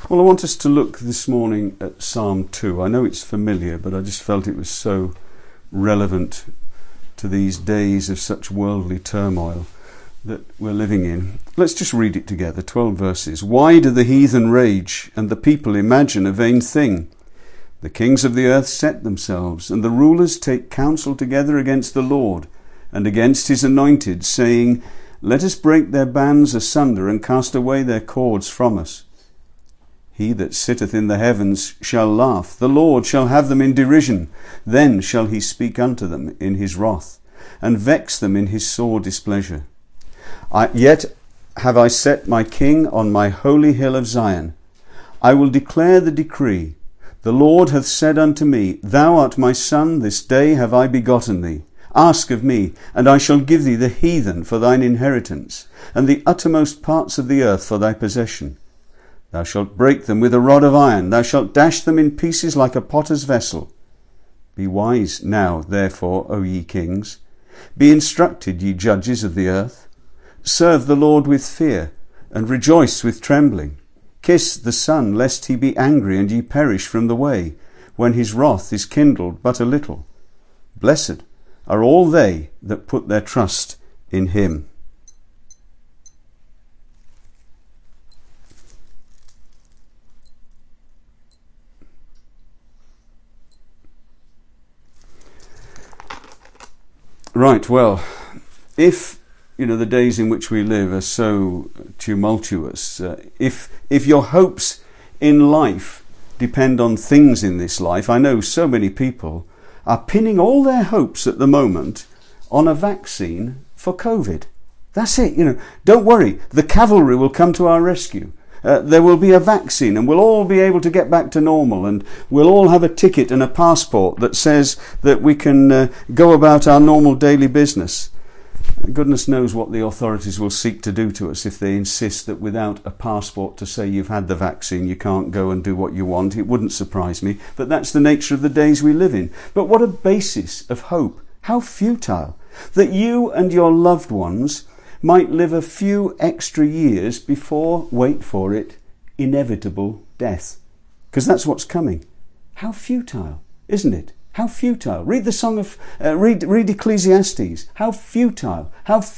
Well, I want us to look this morning at Psalm 2. I know it's familiar, but I just felt it was so relevant to these days of such worldly turmoil that we're living in. Let's just read it together, 12 verses. Why do the heathen rage and the people imagine a vain thing? The kings of the earth set themselves, and the rulers take counsel together against the Lord and against his anointed, saying, Let us break their bands asunder and cast away their cords from us. He that sitteth in the heavens shall laugh, the Lord shall have them in derision. Then shall he speak unto them in his wrath, and vex them in his sore displeasure. Yet have I set my king on my holy hill of Zion. I will declare the decree. The Lord hath said unto me, Thou art my son, this day have I begotten thee. Ask of me, and I shall give thee the heathen for thine inheritance, and the uttermost parts of the earth for thy possession. Thou shalt break them with a rod of iron, thou shalt dash them in pieces like a potter's vessel. Be wise now, therefore, O ye kings. Be instructed, ye judges of the earth. Serve the Lord with fear, and rejoice with trembling. Kiss the Son, lest he be angry, and ye perish from the way, when his wrath is kindled but a little. Blessed are all they that put their trust in him. Right, well, if the days in which we live are so tumultuous, if your hopes in life depend on things in this life, I know so many people are pinning all their hopes at the moment on a vaccine for COVID. That's it, don't worry, the cavalry will come to our rescue. There will be a vaccine and we'll all be able to get back to normal, and we'll all have a ticket and a passport that says that we can go about our normal daily business. Goodness knows what the authorities will seek to do to us if they insist that without a passport to say you've had the vaccine you can't go and do what you want. It wouldn't surprise me, but that's the nature of the days we live in. But what a basis of hope. How futile that you and your loved ones might live a few extra years before, wait for it, inevitable death. Because that's what's coming. How futile, isn't it? How futile. Read the song of, read Ecclesiastes. How futile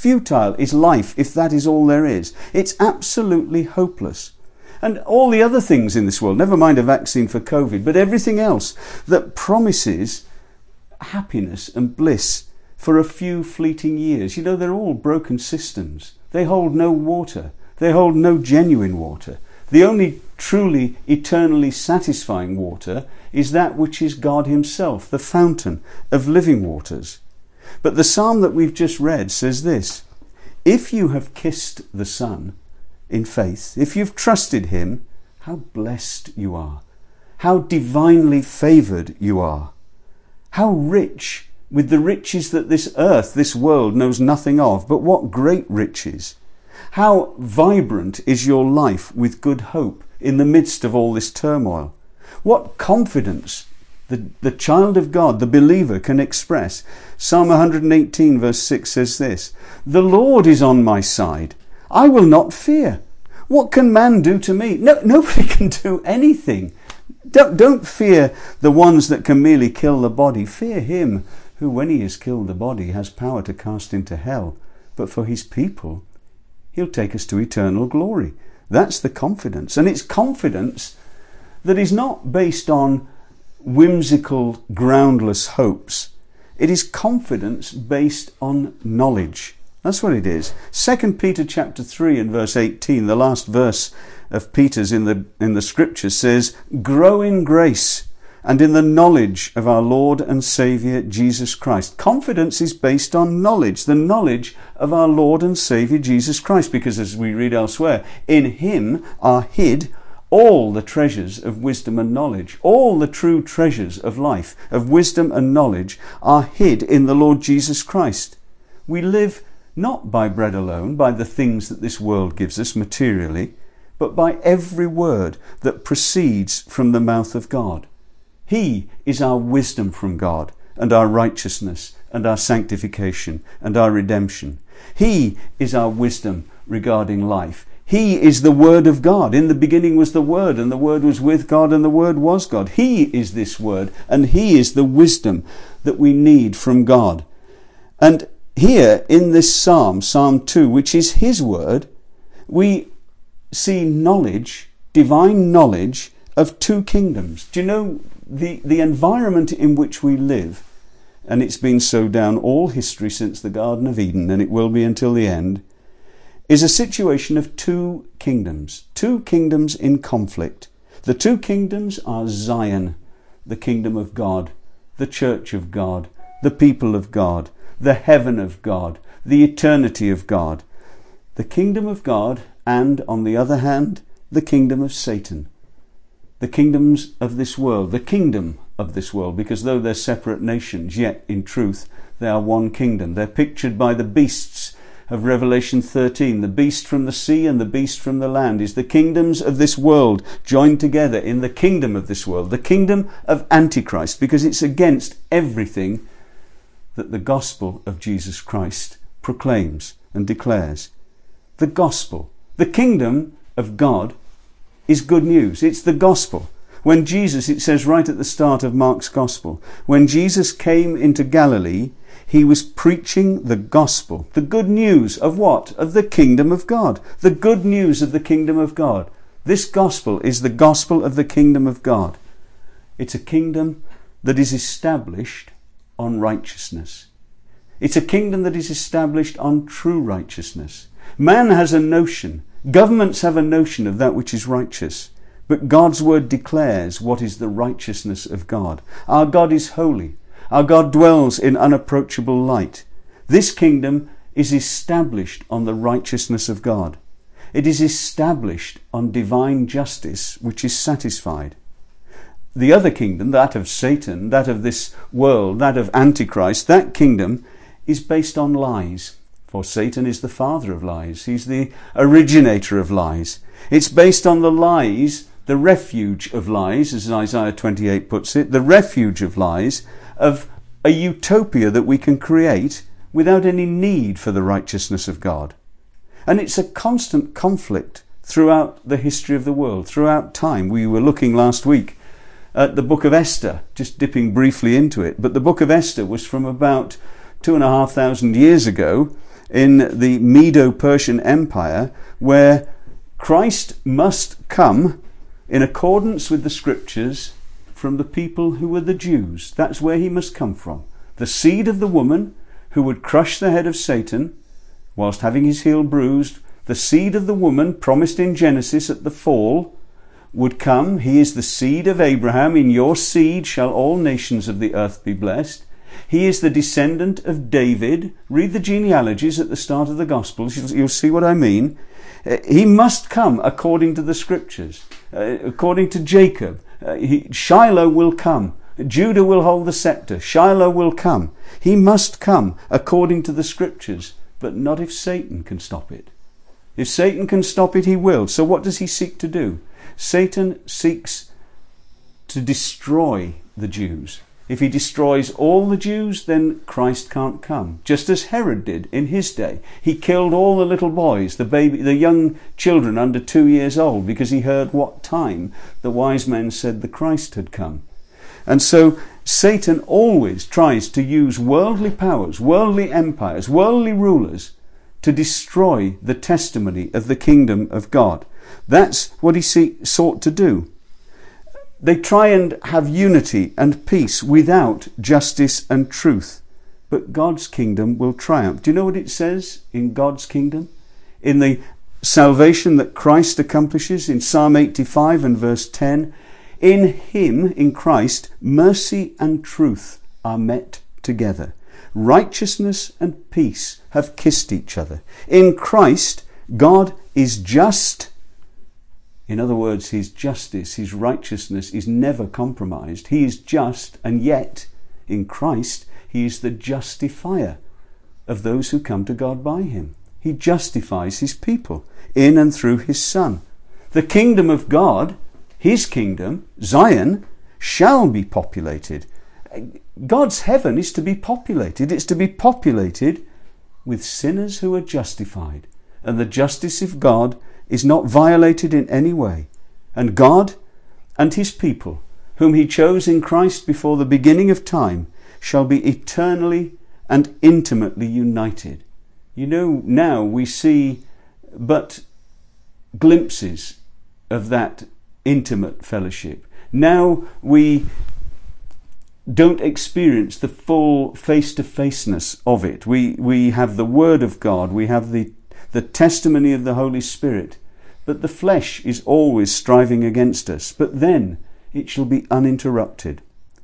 is life if that is all there is. It's absolutely hopeless. And all the other things in this world, never mind a vaccine for COVID, but everything else that promises happiness and bliss for a few fleeting years. They're all broken systems. They hold no water. They hold no genuine water. The only truly eternally satisfying water is that which is God himself, the fountain of living waters. But the psalm that we've just read says this: if you have kissed the Son in faith, if you've trusted him, how blessed you are. How divinely favoured you are. How rich with the riches that this earth, this world knows nothing of, but what great riches. How vibrant is your life with good hope in the midst of all this turmoil. What confidence the child of God, the believer, can express. Psalm 118 verse 6 says this: The Lord is on my side. I will not fear. What can man do to me? Nobody can do anything. Don't fear the ones that can merely kill the body. Fear him who, when he has killed the body, has power to cast into hell. But for his people, he'll take us to eternal glory. That's the confidence. And it's confidence that is not based on whimsical, groundless hopes. It is confidence based on knowledge. That's what it is. 2 Peter chapter 3 and verse 18, the last verse of Peter's in the scripture says, Grow in grace and in the knowledge of our Lord and Saviour Jesus Christ. Confidence is based on knowledge, the knowledge of our Lord and Saviour Jesus Christ, because as we read elsewhere, in him are hid all the treasures of wisdom and knowledge. All the true treasures of life, of wisdom and knowledge, are hid in the Lord Jesus Christ. We live not by bread alone, by the things that this world gives us materially, but by every word that proceeds from the mouth of God. He is our wisdom from God, and our righteousness, and our sanctification, and our redemption. He is our wisdom regarding life. He is the Word of God. In the beginning was the Word, and the Word was with God, and the Word was God. He is this Word, and He is the wisdom that we need from God. And here in this Psalm, Psalm 2, which is His Word, we see knowledge, divine knowledge of two kingdoms. Do you know the environment in which we live, and it's been so down all history since the Garden of Eden, and it will be until the end, is a situation of two kingdoms in conflict. The two kingdoms are Zion, the kingdom of God, the church of God, the people of God, the heaven of God, the eternity of God. The kingdom of God, and on the other hand, the kingdom of Satan. The kingdoms of this world, the kingdom of this world, because though they're separate nations, yet in truth they are one kingdom. They're pictured by the beasts of Revelation 13. The beast from the sea and the beast from the land is the kingdoms of this world joined together in the kingdom of this world, the kingdom of Antichrist, because it's against everything that the gospel of Jesus Christ proclaims and declares. The gospel, the kingdom of God, is good news. It's the gospel. When Jesus, it says right at the start of Mark's gospel, when Jesus came into Galilee, he was preaching the gospel, the good news of what? Of the kingdom of God. The good news of the kingdom of God. This gospel is the gospel of the kingdom of God. It's a kingdom that is established on righteousness. It's a kingdom that is established on true righteousness. Man has a notion, governments have a notion of that which is righteous, but God's word declares what is the righteousness of God. Our God is holy. Our God dwells in unapproachable light. This kingdom is established on the righteousness of God. It is established on divine justice, which is satisfied. The other kingdom, that of Satan, that of this world, that of Antichrist, that kingdom is based on lies. For Satan is the father of lies. He's the originator of lies. It's based on the lies, the refuge of lies, as Isaiah 28 puts it, the refuge of lies, of a utopia that we can create without any need for the righteousness of God. And it's a constant conflict throughout the history of the world, throughout time. We were looking last week at the book of Esther, just dipping briefly into it. But the book of Esther was from about 2,500 years ago in the Medo-Persian Empire, where Christ must come in accordance with the scriptures from the people who were the Jews. That's where he must come from. The seed of the woman who would crush the head of Satan whilst having his heel bruised. The seed of the woman promised in Genesis at the fall would come. He is the seed of Abraham. In your seed shall all nations of the earth be blessed. He is the descendant of David. Read the genealogies at the start of the Gospels. You'll see what I mean. He must come according to the scriptures, according to Jacob. Shiloh will come. Judah will hold the scepter. Shiloh will come. He must come according to the scriptures, but not if Satan can stop it. If Satan can stop it, he will. So what does he seek to do? Satan seeks to destroy the Jews. If he destroys all the Jews, then Christ can't come. Just as Herod did in his day. He killed all the little boys, the young children under 2 years old, because he heard what time the wise men said the Christ had come. And so Satan always tries to use worldly powers, worldly empires, worldly rulers to destroy the testimony of the kingdom of God. That's what he sought to do. They try and have unity and peace without justice and truth. But God's kingdom will triumph. Do you know what it says in God's kingdom? In the salvation that Christ accomplishes in Psalm 85 and verse 10, in him, in Christ, mercy and truth are met together. Righteousness and peace have kissed each other. In Christ, God is just. In other words, his justice, his righteousness is never compromised. He is just, and yet, in Christ, he is the justifier of those who come to God by him. He justifies his people in and through his Son. The kingdom of God, his kingdom, Zion, shall be populated. God's heaven is to be populated. It's to be populated with sinners who are justified, and the justice of God is not violated in any way. And God and his people, whom he chose in Christ before the beginning of time, shall be eternally and intimately united. You know, now we see but glimpses of that intimate fellowship. Now we don't experience the full face-to-faceness of it. We have the Word of God, we have the testimony of the Holy Spirit, but the flesh is always striving against us. But then it shall be uninterrupted.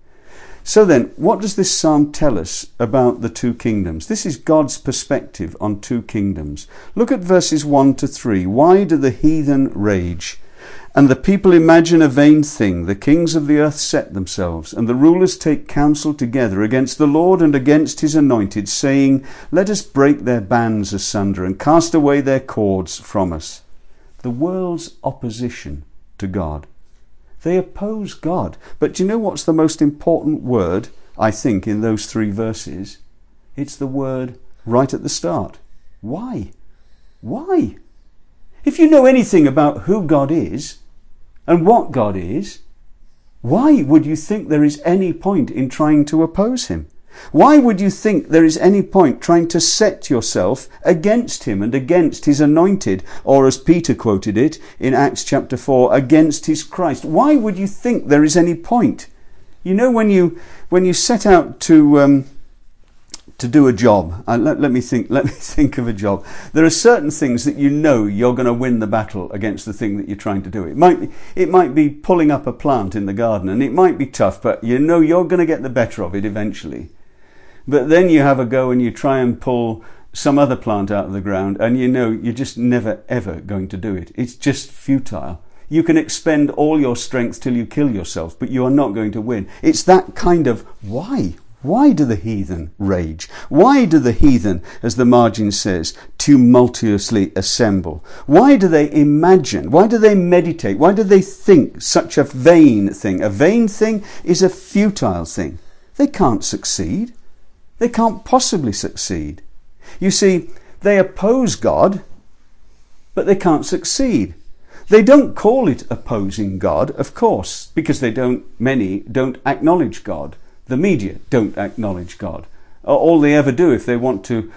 So then, what does this psalm tell us about the two kingdoms? This is God's perspective on two kingdoms. Look at verses 1 to 3. Why do the heathen rage, and the people imagine a vain thing? The kings of the earth set themselves, and the rulers take counsel together against the Lord and against his anointed, saying, let us break their bands asunder and cast away their cords from us. The world's opposition to God. They oppose God. But do you know what's the most important word, I think, in those 3 verses? It's the word right at the start. Why? Why? If you know anything about who God is and what God is, why would you think there is any point in trying to oppose him? Why would you think there is any point trying to set yourself against him and against his anointed, or as Peter quoted it in Acts chapter 4, against his Christ? Why would you think there is any point? You know, when you set out to do a job, let me think of a job. There are certain things that you know you're going to win the battle against the thing that you're trying to do. It might be pulling up a plant in the garden, and it might be tough, but you know you're going to get the better of it eventually. But then you have a go and you try and pull some other plant out of the ground, and you know you're just never ever going to do it. It's just futile. You can expend all your strength till you kill yourself, but you are not going to win. It's that kind of why. Why do the heathen rage? Why do the heathen, as the margin says, tumultuously assemble? Why do they imagine? Why do they meditate? Why do they think such a vain thing? A vain thing is a futile thing. They can't succeed. They can't possibly succeed. You see, they oppose God, but they can't succeed. They don't call it opposing God, of course, because many don't acknowledge God. The media don't acknowledge God. All they ever do if they want to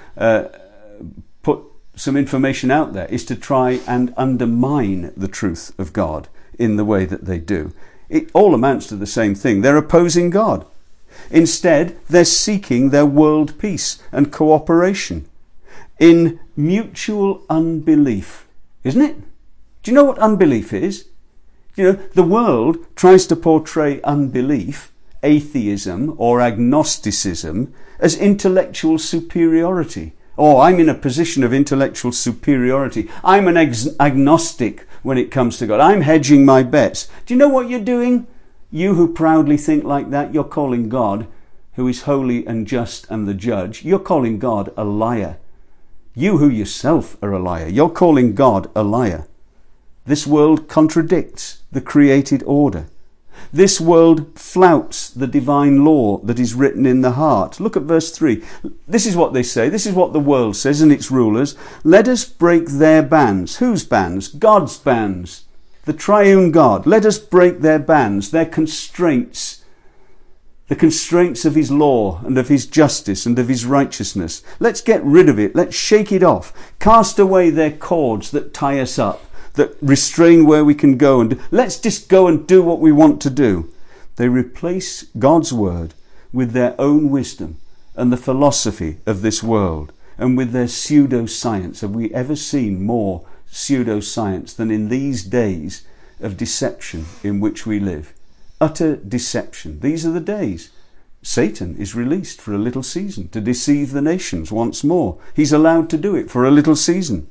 put some information out there is to try and undermine the truth of God in the way that they do. It all amounts to the same thing. They're opposing God. Instead, they're seeking their world peace and cooperation in mutual unbelief, isn't it? Do you know what unbelief is? You know, the world tries to portray unbelief, atheism or agnosticism as intellectual superiority. Oh, I'm in a position of intellectual superiority. I'm an agnostic when it comes to God. I'm hedging my bets. Do you know what you're doing? You who proudly think like that, you're calling God, who is holy and just and the judge, you're calling God a liar. You who yourself are a liar, you're calling God a liar. This world contradicts the created order. This world flouts the divine law that is written in the heart. Look at verse 3. This is what they say. This is what the world says and its rulers. Let us break their bands. Whose bands? God's bands. The triune God. Let us break their bands, their constraints. The constraints of his law and of his justice and of his righteousness. Let's get rid of it. Let's shake it off. Cast away their cords that tie us up, that restrain where we can go, and let's just go and do what we want to do. They replace God's word with their own wisdom and the philosophy of this world and with their pseudoscience. Have we ever seen more pseudoscience than in these days of deception in which we live? Utter deception. These are the days. Satan is released for a little season to deceive the nations once more. He's allowed to do it for a little season.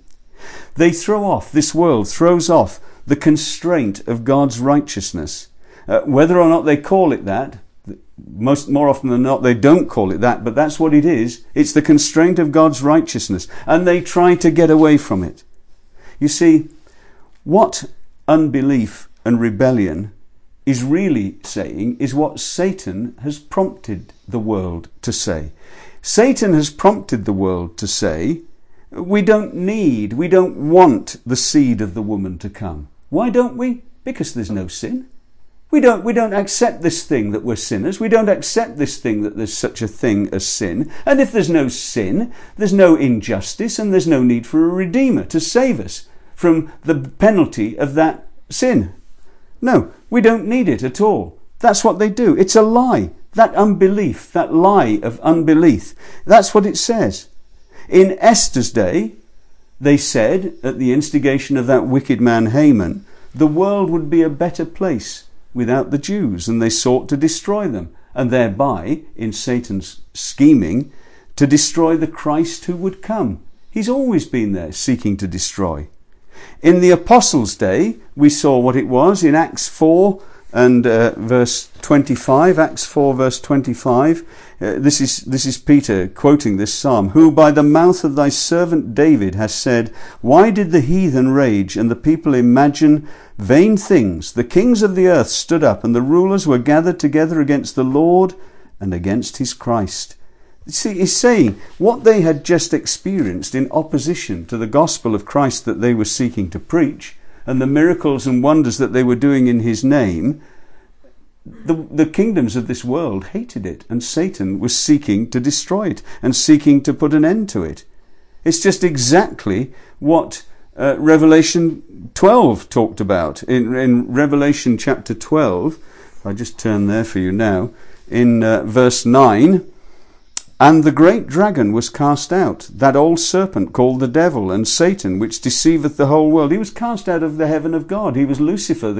This world throws off the constraint of God's righteousness. Whether or not they call it that, more often than not they don't call it that, but that's what it is. It's the constraint of God's righteousness, and they try to get away from it. You see, what unbelief and rebellion is really saying is what Satan has prompted the world to say. Satan has prompted the world to say We don't want the seed of the woman to come. Why don't we? Because there's no sin. We don't accept this thing that we're sinners. We don't accept this thing that there's such a thing as sin. And if there's no sin, there's no injustice, and there's no need for a redeemer to save us from the penalty of that sin. No, we don't need it at all. That's what they do. It's a lie. That unbelief, that lie of unbelief, that's what it says. In Esther's day, they said, at the instigation of that wicked man Haman, the world would be a better place without the Jews, and they sought to destroy them, and thereby, in Satan's scheming, to destroy the Christ who would come. He's always been there, seeking to destroy. In the Apostles' day, we saw what it was in Acts 4 and verse 25. Acts 4 verse 25. This is Peter quoting this psalm. Who by the mouth of thy servant David has said, why did the heathen rage and the people imagine vain things? The kings of the earth stood up, and the rulers were gathered together against the Lord and against his Christ. See, he's saying what they had just experienced in opposition to the gospel of Christ that they were seeking to preach, and the miracles and wonders that they were doing in his name, the kingdoms of this world hated it, and Satan was seeking to destroy it and seeking to put an end to it. It's just exactly what Revelation 12 talked about. In Revelation chapter 12, if I just turn there for you now, in verse 9, and the great dragon was cast out, that old serpent called the devil and Satan, which deceiveth the whole world. He was cast out of the heaven of God. He was Lucifer,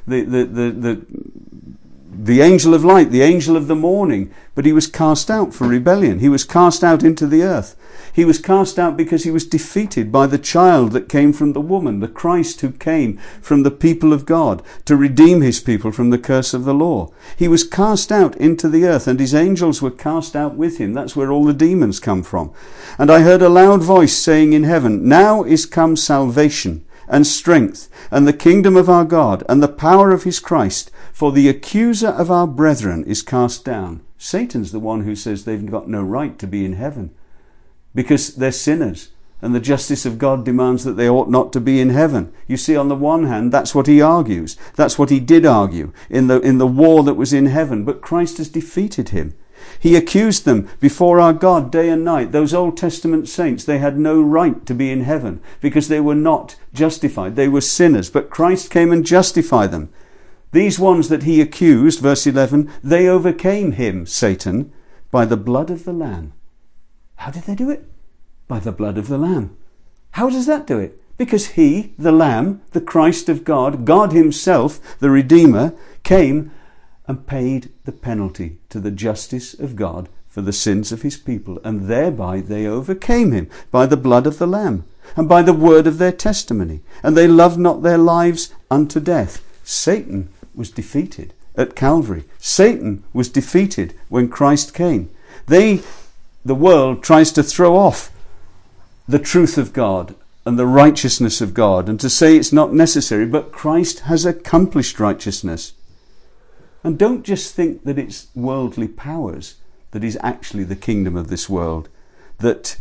the angel of light, the angel of the morning. But he was cast out for rebellion. He was cast out into the earth. He was cast out because he was defeated by the child that came from the woman, the Christ who came from the people of God to redeem his people from the curse of the law. He was cast out into the earth, and his angels were cast out with him. That's where all the demons come from. And I heard a loud voice saying in heaven, now is come salvation and strength and the kingdom of our God and the power of his Christ, for the accuser of our brethren is cast down. Satan's the one who says they've got no right to be in heaven, because they're sinners, and the justice of God demands that they ought not to be in heaven. You see, on the one hand, that's what he argues. That's what he did argue in the war that was in heaven. But Christ has defeated him. He accused them before our God day and night. Those Old Testament saints, they had no right to be in heaven because they were not justified. They were sinners, but Christ came and justified them. These ones that he accused, verse 11, they overcame him, Satan, by the blood of the Lamb. How did they do it? By the blood of the Lamb. How does that do it? Because he, the Lamb, the Christ of God, God himself, the Redeemer, came and paid the penalty to the justice of God for the sins of his people, and thereby they overcame him by the blood of the Lamb and by the word of their testimony, and they loved not their lives unto death. Satan was defeated at Calvary. Satan was defeated when Christ came. The world tries to throw off the truth of God and the righteousness of God and to say it's not necessary, but Christ has accomplished righteousness. And don't just think that it's worldly powers that is actually the kingdom of this world that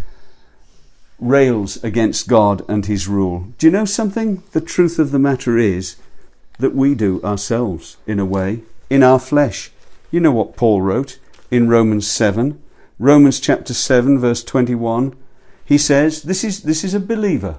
rails against God and his rule. Do you know something? The truth of the matter is that we do ourselves, in a way, in our flesh. You know what Paul wrote in Romans 7. Romans chapter 7 verse 21. He says, this is a believer.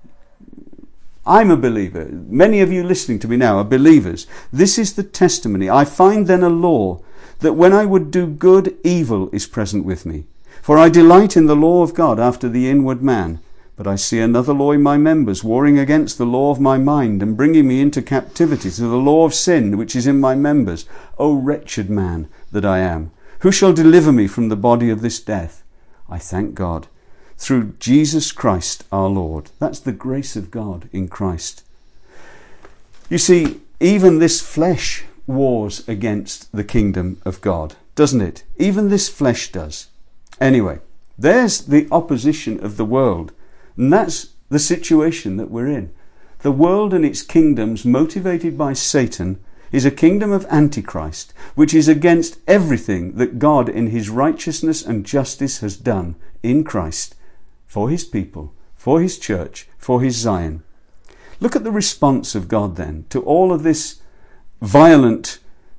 I'm a believer. Many of you listening to me now are believers. This is the testimony. I find then a law, that when I would do good, evil is present with me. For I delight in the law of God after the inward man. But I see another law in my members, warring against the law of my mind, and bringing me into captivity to the law of sin, which is in my members. O wretched man that I am! Who shall deliver me from the body of this death? I thank God, through Jesus Christ our Lord. That's the grace of God in Christ. You see, even this flesh wars against the kingdom of God, doesn't it? Even this flesh does. Anyway, there's the opposition of the world. And that's the situation that we're in. The world and its kingdoms, motivated by Satan, is a kingdom of Antichrist, which is against everything that God in his righteousness and justice has done in Christ for his people, for his church, for his Zion. Look at the response of God then to all of this violent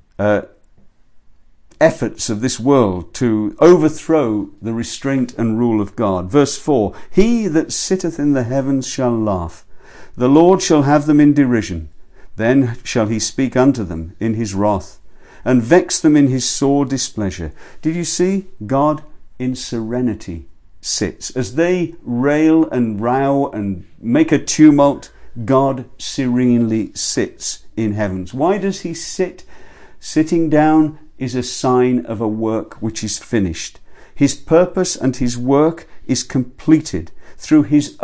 efforts of this world to overthrow the restraint and rule of God. Verse 4, he that sitteth in the heavens shall laugh. The Lord shall have them in derision. Then shall he speak unto them in his wrath, and vex them in his sore displeasure. Did you see? God in serenity sits. As they rail and row and make a tumult, God serenely sits in heavens. Why does he sit? Sitting down is a sign of a work which is finished. His purpose and his work is completed through his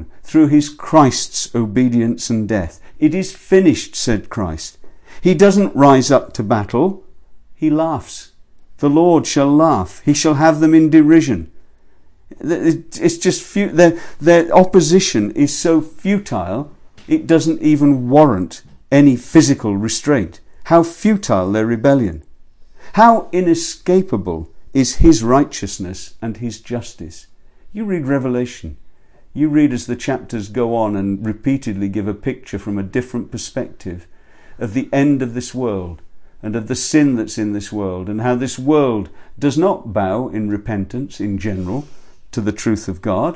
Christ's obedience and death. It is finished, said Christ. He doesn't rise up to battle. He laughs. The Lord shall laugh. He shall have them in derision. It's just their opposition is so futile, it doesn't even warrant any physical restraint. How futile their rebellion. How inescapable is his righteousness and his justice. You read Revelation. You read as the chapters go on and repeatedly give a picture from a different perspective of the end of this world and of the sin that's in this world, and how this world does not bow in repentance in general to the truth of God.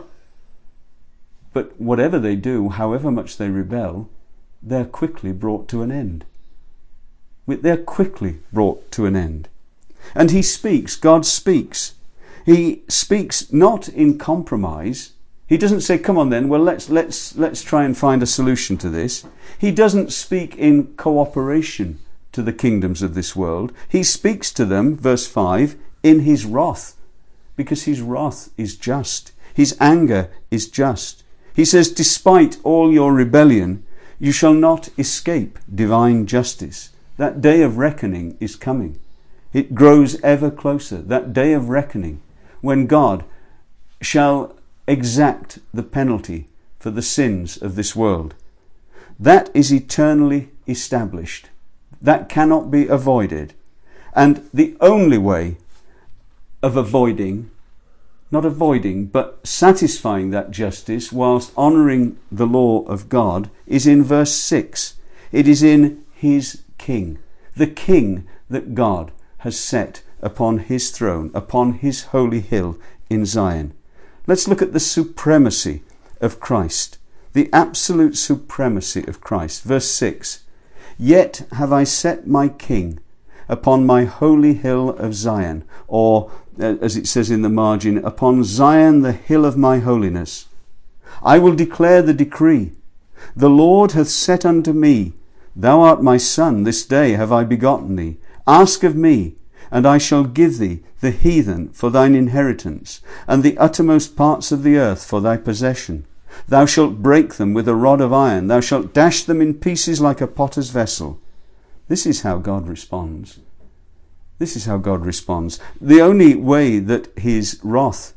But whatever they do, however much they rebel, they're quickly brought to an end. They're quickly brought to an end. And he speaks, God speaks. He speaks not in compromise. He doesn't say, come on then, well let's try and find a solution to this. He doesn't speak in cooperation to the kingdoms of this world. He speaks to them, verse 5, in his wrath, because his wrath is just. His anger is just. He says, despite all your rebellion, you shall not escape divine justice. That day of reckoning is coming. It grows ever closer. That day of reckoning, when God shall exact the penalty for the sins of this world. That is eternally established. That cannot be avoided. And the only way of avoiding, not avoiding, but satisfying that justice whilst honouring the law of God is in verse 6. It is in his King, the King that God has set upon his throne, upon his holy hill in Zion. Let's look at the supremacy of Christ, the absolute supremacy of Christ. Verse 6, yet have I set my King upon my holy hill of Zion, or as it says in the margin, upon Zion the hill of my holiness. I will declare the decree. The Lord hath said unto me, thou art my son, this day have I begotten thee. Ask of me, and I shall give thee the heathen for thine inheritance, and the uttermost parts of the earth for thy possession. Thou shalt break them with a rod of iron. Thou shalt dash them in pieces like a potter's vessel. This is how God responds. This is how God responds. The only way that his wrath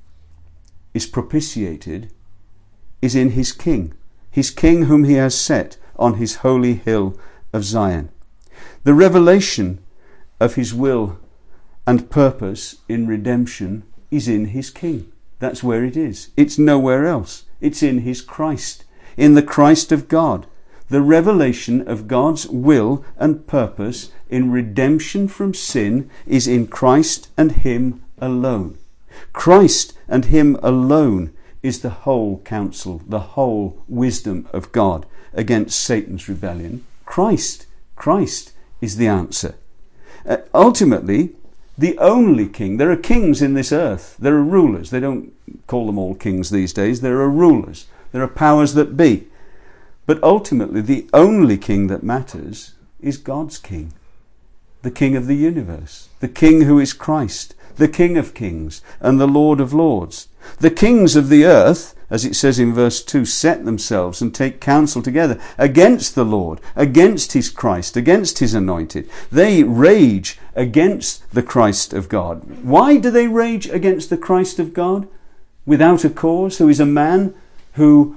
is propitiated is in his King whom he has set on his holy hill of Zion. The revelation of his will and purpose in redemption is in his King. That's where it is. It's nowhere else. It's in his Christ, in the Christ of God. The revelation of God's will and purpose in redemption from sin is in Christ and him alone. Christ and him alone is the whole counsel, the whole wisdom of God against Satan's rebellion. Christ is the answer. Ultimately, the only king, there are kings in this earth, there are rulers, they don't call them all kings these days, there are rulers, there are powers that be. But ultimately, the only king that matters is God's King, the King of the universe, the King who is Christ, the King of kings and the Lord of lords. The kings of the earth, as it says in verse 2, set themselves and take counsel together against the Lord, against his Christ, against his anointed. They rage against the Christ of God. Why do they rage against the Christ of God? Without a cause, who is a man who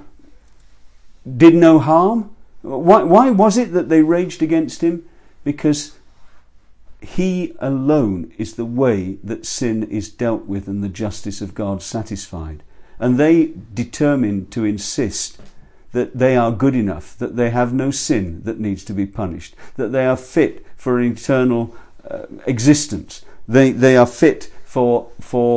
did no harm? Why was it that they raged against him? Because he alone is the way that sin is dealt with and the justice of God satisfied. and they determine to insist that they are good enough, that they have no sin that needs to be punished, that they are fit for an eternal existence. They are fit for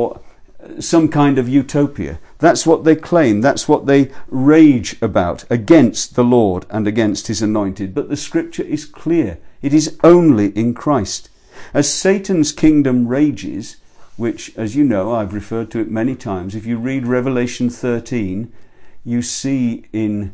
some kind of utopia. That's what they claim. That's what they rage about against the Lord and against his anointed. But the scripture is clear. It is only in Christ. As Satan's kingdom rages, which, as you know, I've referred to it many times, if you read Revelation 13, you see in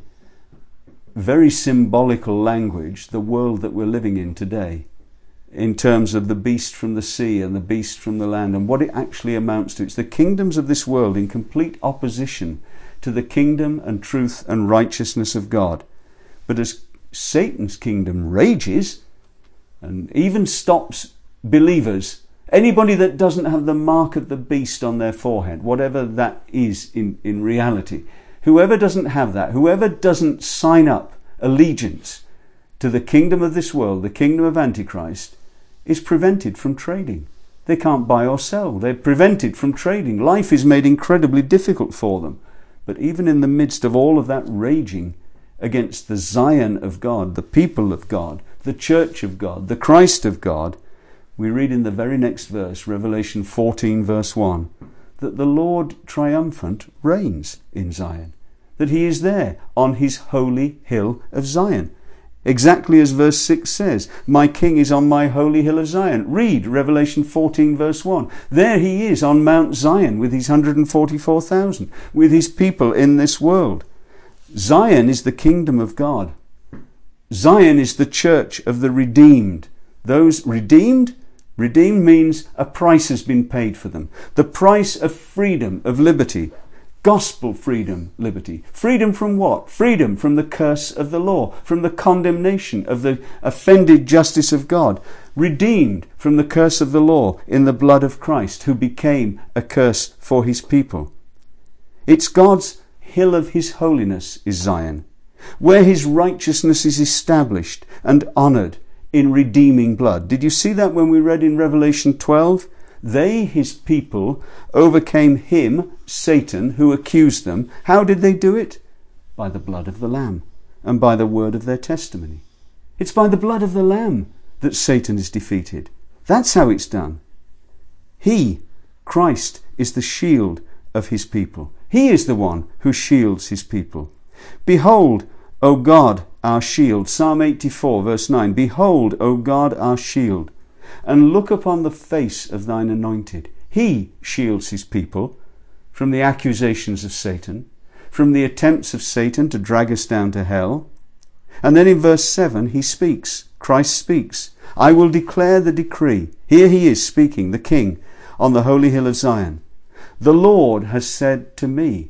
very symbolical language the world that we're living in today, in terms of the beast from the sea and the beast from the land, and what it actually amounts to. It's the kingdoms of this world in complete opposition to the kingdom and truth and righteousness of God. But as Satan's kingdom rages and even stops believers, anybody that doesn't have the mark of the beast on their forehead, whatever that is in reality, whoever doesn't have that, whoever doesn't sign up allegiance to the kingdom of this world, the kingdom of Antichrist, is prevented from trading. They can't buy or sell. They're prevented from trading. Life is made incredibly difficult for them. But even in the midst of all of that raging against the Zion of God, the people of God, the church of God, the Christ of God, we read in the very next verse, Revelation 14 verse 1, that the Lord triumphant reigns in Zion, that he is there on his holy hill of Zion. Exactly as verse 6 says, my king is on my holy hill of Zion. Read Revelation 14 verse 1. There he is on Mount Zion with his 144,000, with his people in this world. Zion is the kingdom of God. Zion is the church of the redeemed. Those redeemed means a price has been paid for them. The price of freedom, of liberty. Gospel freedom, liberty. Freedom from what? Freedom from the curse of the law, from the condemnation of the offended justice of God. Redeemed from the curse of the law in the blood of Christ, who became a curse for his people. It's God's hill of his holiness is Zion, where his righteousness is established and honoured in redeeming blood. Did you see that when we read in Revelation 12? They, his people, overcame him, Satan, who accused them. How did they do it? By the blood of the Lamb and by the word of their testimony. It's by the blood of the Lamb that Satan is defeated. That's how it's done. He, Christ, is the shield of his people. He is the one who shields his people. Behold, O God, our shield. Psalm 84, verse 9. Behold, O God, our shield. And look upon the face of thine anointed. He shields his people from the accusations of Satan, from the attempts of Satan to drag us down to hell. And then in verse 7 he speaks, Christ speaks, I will declare the decree. Here he is speaking, the King, on the holy hill of Zion. The Lord has said to me.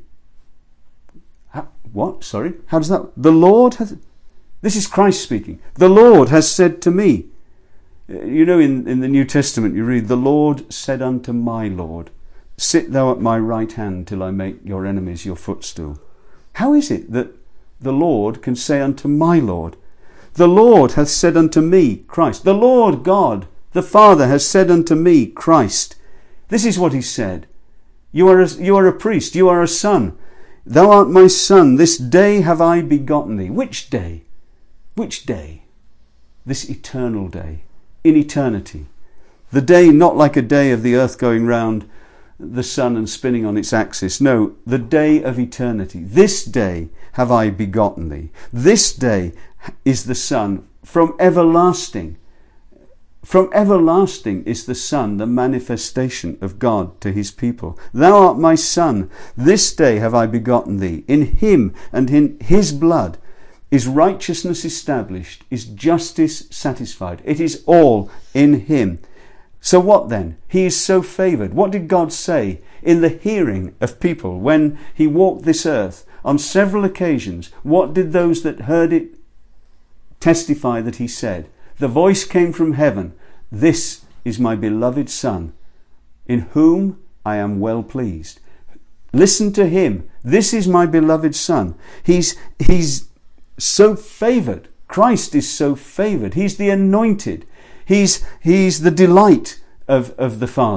What? Sorry? How does that? The Lord has... This is Christ speaking. The Lord has said to me. You know, in the New Testament you read, the Lord said unto my Lord, sit thou at my right hand till I make your enemies your footstool. How is it that the Lord can say unto my Lord? The Lord hath said unto me, Christ. The Lord God, the Father, has said unto me, Christ. This is what he said. You are a priest, you are a son. Thou art my son, this day have I begotten thee. Which day? Which day? This eternal day. In eternity. The day not like a day of the earth going round the sun and spinning on its axis. No, the day of eternity. This day have I begotten thee. This day is the Son from everlasting. From everlasting is the Son, the manifestation of God to his people. Thou art my Son. This day have I begotten thee. In him and in his blood is righteousness established, is justice satisfied. It is all in him. So what then? He is so favoured. What did God say in the hearing of people when he walked this earth on several occasions? What did those that heard it testify that he said? The voice came from heaven. This is my beloved Son, in whom I am well pleased. Listen to him. This is my beloved Son. He's so favoured. Christ is so favoured. He's the anointed. He's the delight of the Father.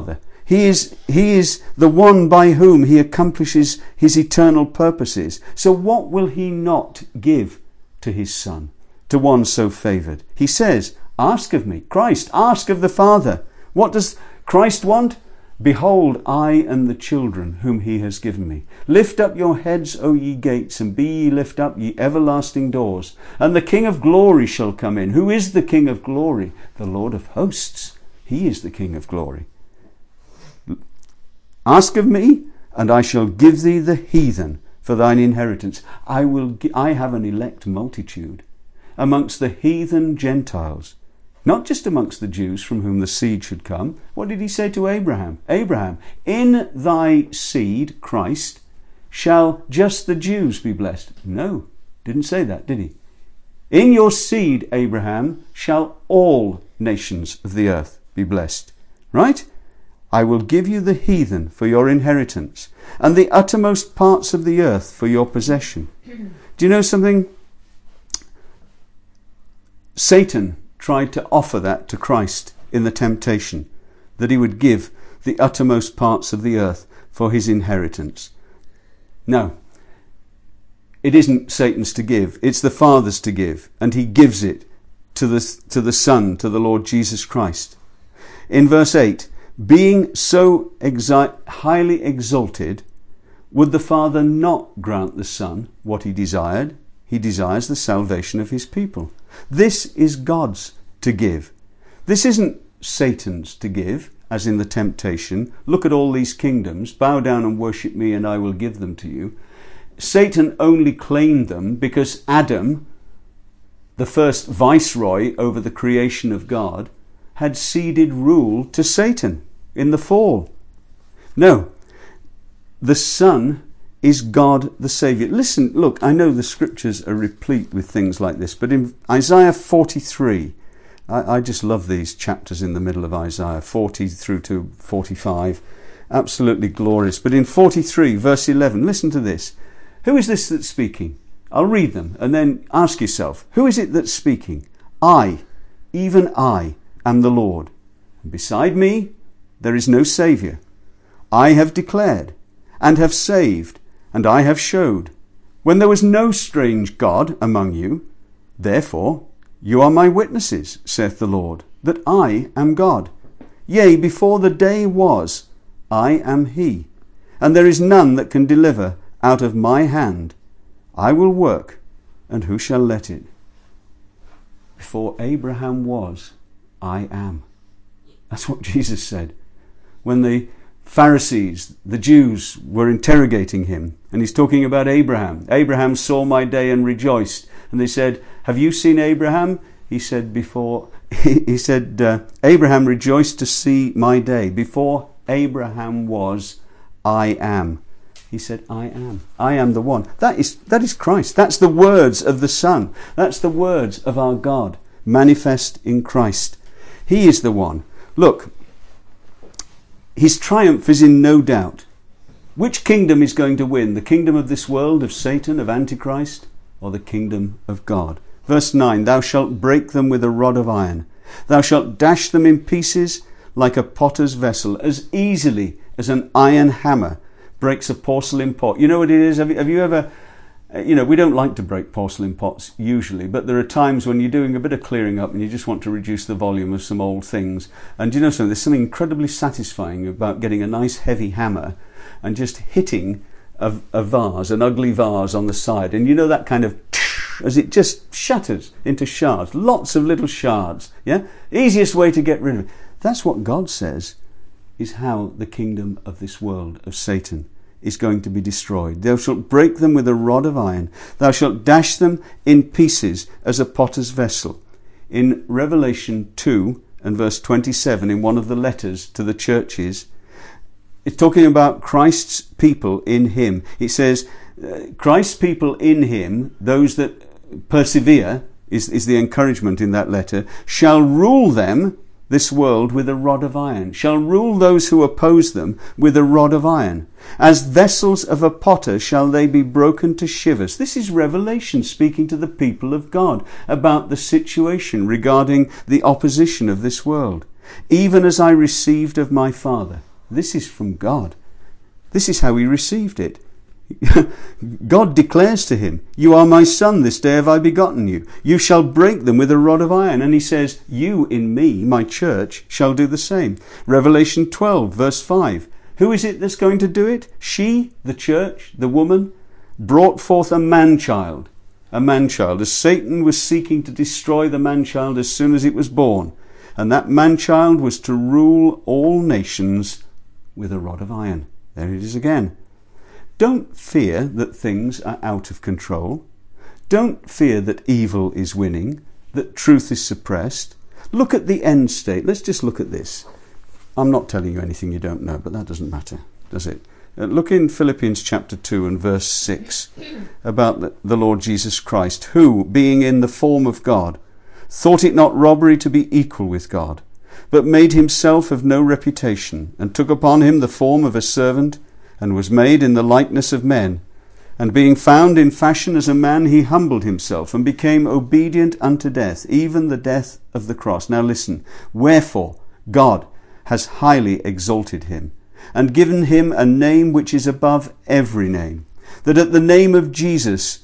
He is the one by whom he accomplishes his eternal purposes. So what will he not give to his Son, to one so favoured? He says, ask of me. Christ, ask of the Father. What does Christ want? Behold, I and the children whom he has given me. Lift up your heads, O ye gates, and be ye lift up, ye everlasting doors. And the King of glory shall come in. Who is the King of glory? The Lord of hosts. He is the King of glory. Ask of me, and I shall give thee the heathen for thine inheritance. I have an elect multitude amongst the heathen Gentiles. Not just amongst the Jews from whom the seed should come. What did he say to Abraham? Abraham, in thy seed, Christ, shall just the Jews be blessed. No, didn't say that, did he? In your seed, Abraham, shall all nations of the earth be blessed. Right? I will give you the heathen for your inheritance, and the uttermost parts of the earth for your possession. Do you know something? Satan tried to offer that to Christ in the temptation, that he would give the uttermost parts of the earth for his inheritance. No, it isn't Satan's to give, it's the Father's to give, and he gives it to the Son, to the Lord Jesus Christ. In verse 8, being so highly exalted, would the Father not grant the Son what he desired? He desires the salvation of his people. This is God's to give. This isn't Satan's to give, as in the temptation. Look at all these kingdoms, bow down and worship me and I will give them to you. Satan only claimed them because Adam, the first viceroy over the creation of God, had ceded rule to Satan in the fall. No, the Son is God the Saviour. Listen, look, I know the scriptures are replete with things like this, but in Isaiah 43, I just love these chapters in the middle of Isaiah, 40 through to 45, absolutely glorious. But in 43, verse 11, listen to this. Who is this that's speaking? I'll read them and then ask yourself, who is it that's speaking? I, even I, am the Lord. And beside me, there is no Saviour. I have declared and have saved, and I have showed, when there was no strange God among you. Therefore you are my witnesses, saith the Lord, that I am God. Yea, before the day was, I am he, and there is none that can deliver out of my hand. I will work, and who shall let it? Before Abraham was, I am. That's what Jesus said. When the Pharisees, the Jews, were interrogating him, and he's talking about Abraham. Abraham saw my day and rejoiced. And they said, have you seen Abraham? He said, Abraham rejoiced to see my day. Before Abraham was, I am. He said, I am. I am the one. That is Christ. That's the words of the Son. That's the words of our God, manifest in Christ. He is the one. Look, his triumph is in no doubt. Which kingdom is going to win? The kingdom of this world, of Satan, of Antichrist, or the kingdom of God? Verse 9, thou shalt break them with a rod of iron. Thou shalt dash them in pieces like a potter's vessel, as easily as an iron hammer breaks a porcelain pot. You know what it is? Have you ever... we don't like to break porcelain pots usually, but there are times when you're doing a bit of clearing up and you just want to reduce the volume of some old things. And you know something? There's something incredibly satisfying about getting a nice heavy hammer and just hitting a vase, an ugly vase on the side. And you know that kind of... as it just shatters into shards. Lots of little shards. Yeah? Easiest way to get rid of it. That's what God says is how the kingdom of this world, of Satan, is going to be destroyed. Thou shalt break them with a rod of iron. Thou shalt dash them in pieces as a potter's vessel. In Revelation 2 and verse 27, in one of the letters to the churches, it's talking about Christ's people in him. It says, Christ's people in him, those that persevere, is the encouragement in that letter, shall rule them, this world, with a rod of iron, shall rule those who oppose them with a rod of iron. As vessels of a potter shall they be broken to shivers. This is Revelation speaking to the people of God about the situation regarding the opposition of this world. Even as I received of my Father. This is from God. This is how he received it. God declares to him, "You are my son, this day have I begotten you. You shall break them with a rod of iron." And he says, "You in me, my church, shall do the same." Revelation 12, verse 5. Who is it that's going to do it? She, the church, the woman, brought forth a man-child. A man-child, as Satan was seeking to destroy the man-child as soon as it was born. And that man-child was to rule all nations with a rod of iron. There it is again. Don't fear that things are out of control. Don't fear that evil is winning, that truth is suppressed. Look at the end state. Let's just look at this. I'm not telling you anything you don't know, but that doesn't matter, does it? Look in Philippians chapter 2 and verse 6 about the Lord Jesus Christ, who, being in the form of God, thought it not robbery to be equal with God, but made himself of no reputation, and took upon him the form of a servant, and was made in the likeness of men. And being found in fashion as a man, he humbled himself, and became obedient unto death, even the death of the cross. Now listen, wherefore God has highly exalted him, and given him a name which is above every name, that at the name of Jesus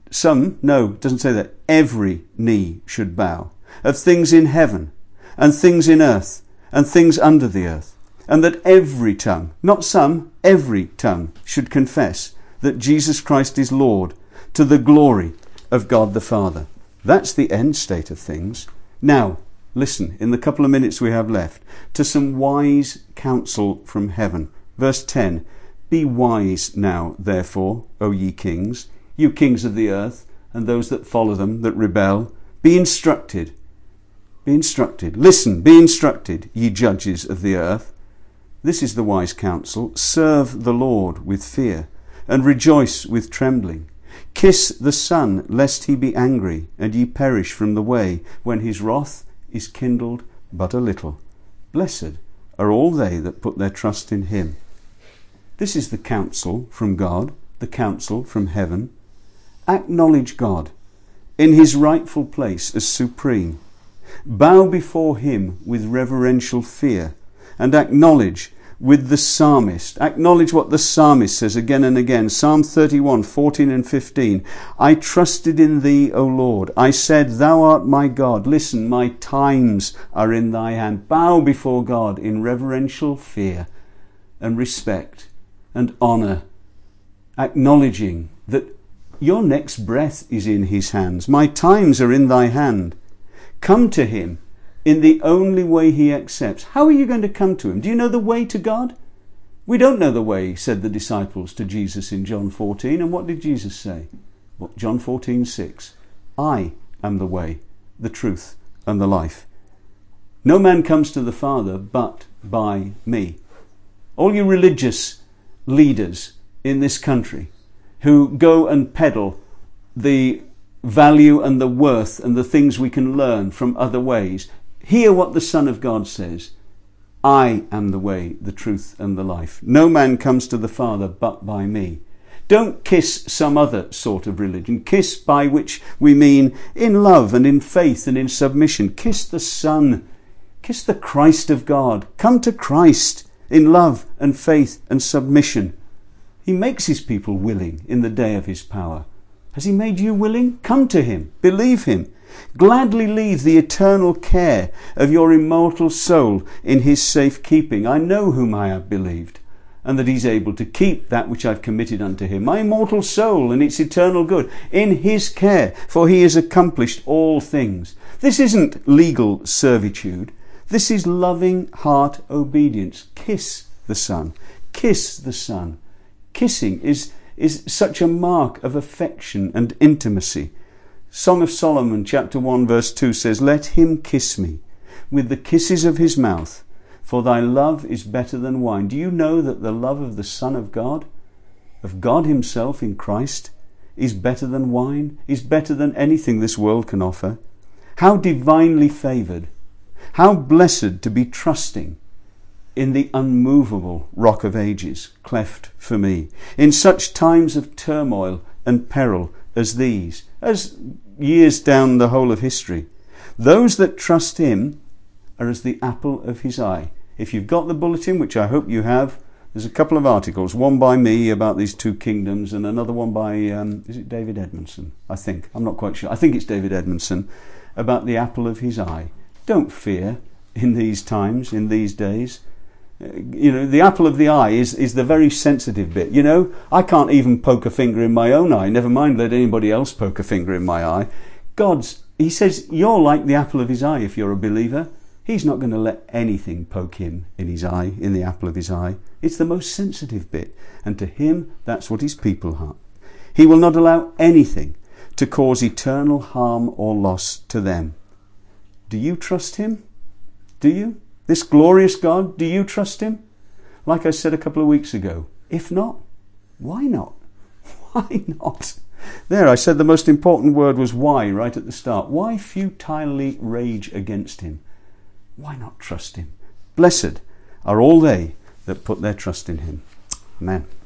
it doesn't say that, every knee should bow, of things in heaven, and things in earth, and things under the earth, and that every tongue, not some, every tongue should confess that Jesus Christ is Lord, to the glory of God the Father. That's the end state of things. Now, listen, in the couple of minutes we have left, to some wise counsel from heaven. Verse 10, "Be wise now, therefore, O ye kings, you kings of the earth, and those that follow them, that rebel. Be instructed. Be instructed. Listen, be instructed, ye judges of the earth." This is the wise counsel. "Serve the Lord with fear, and rejoice with trembling. Kiss the Son, lest he be angry, and ye perish from the way, when his wrath is kindled but a little. Blessed are all they that put their trust in him." This is the counsel from God, the counsel from heaven. Acknowledge God in his rightful place as supreme. Bow before him with reverential fear, and acknowledge with the psalmist. Acknowledge what the psalmist says again and again. Psalm 31, 14 and 15. "I trusted in thee, O Lord. I said, thou art my God. Listen, my times are in thy hand." Bow before God in reverential fear and respect and honour, acknowledging that your next breath is in his hands. My times are in thy hand. Come to him in the only way he accepts. How are you going to come to him? Do you know the way to God? We don't know the way, said the disciples to Jesus in John 14. And what did Jesus say? Well, John 14:6. "I am the way, the truth, and the life. No man comes to the Father but by me." All you religious leaders in this country who go and peddle the value and the worth and the things we can learn from other ways, hear what the Son of God says. "I am the way, the truth, and the life. No man comes to the Father but by me." Don't kiss some other sort of religion. Kiss, by which we mean in love and in faith and in submission. Kiss the Son. Kiss the Christ of God. Come to Christ in love and faith and submission. He makes his people willing in the day of his power. Has he made you willing? Come to him. Believe him. Gladly leave the eternal care of your immortal soul in his safe keeping. I know whom I have believed, and that he's able to keep that which I've committed unto him, my immortal soul and its eternal good, in his care, for he has accomplished all things. This isn't legal servitude. This is loving heart obedience. Kiss the Son. Kiss the Son. Kissing is such a mark of affection and intimacy. Song of Solomon chapter 1 verse 2 says, "Let him kiss me with the kisses of his mouth, for thy love is better than wine." Do you know that the love of the Son of God himself in Christ, is better than wine, is better than anything this world can offer? How divinely favoured, how blessed to be trusting in the unmovable rock of ages, cleft for me, in such times of turmoil and peril as these, as years down the whole of history. Those that trust him are as the apple of his eye. If you've got the bulletin, which I hope you have, there's a couple of articles, one by me about these two kingdoms and another one by, is it David Edmondson? I think. I'm not quite sure. I think it's David Edmondson, about the apple of his eye. Don't fear in these times, in these days. The apple of the eye is the very sensitive bit. I can't even poke a finger in my own eye, never mind let anybody else poke a finger in my eye. He says, you're like the apple of his eye if you're a believer. He's not going to let anything poke him in his eye, in the apple of his eye. It's the most sensitive bit. And to him, that's what his people are. He will not allow anything to cause eternal harm or loss to them. Do you trust him? Do you? This glorious God, do you trust him? Like I said a couple of weeks ago, if not, why not? Why not? There, I said the most important word was why right at the start. Why futilely rage against him? Why not trust him? Blessed are all they that put their trust in him. Amen.